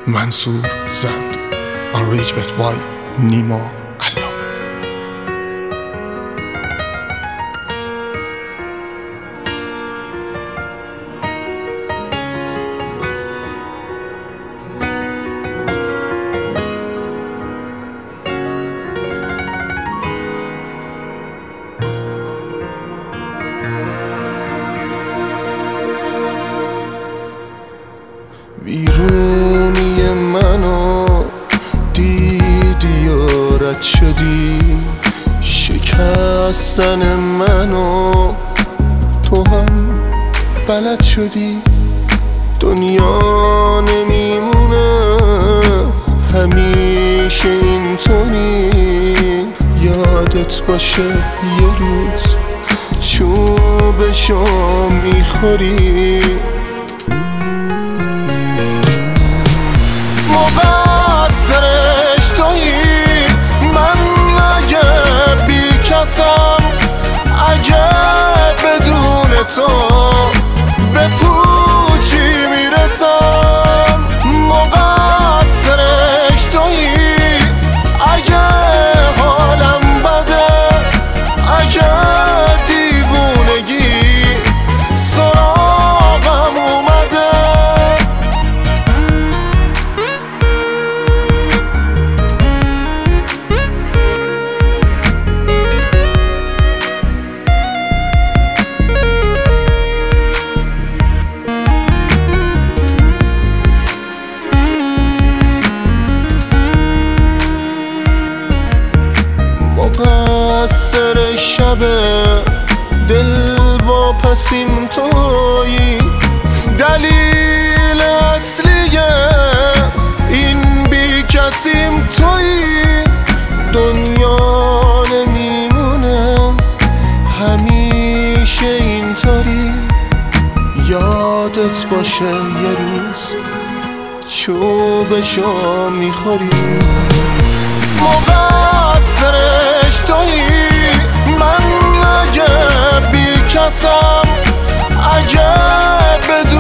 منصور زند Arrangement by نیما علامه. بیرونی منو دیدی و رد شدی، شکستن منو تو هم بلد شدی. دنیا نمیمونه همیشه اینطوری، یادت باشه یه روز چوبشو میخوری. مقصرش تویی، من اگه بی کسم، اگه بدون تو به پوچی میرسم. مقصرش تویی، اگه حالم بده، اگه دیوونگی سراغم اومده. مقصر شبه دل و پسیم تویی، دلیل اصلی این بی کسیم تویی. دنیا نمیمونه همیشه اینطوری، یادت باشه یه روز چوبشو میخوری. مقصرش تویی، من اگه بی کسم، اگه بدون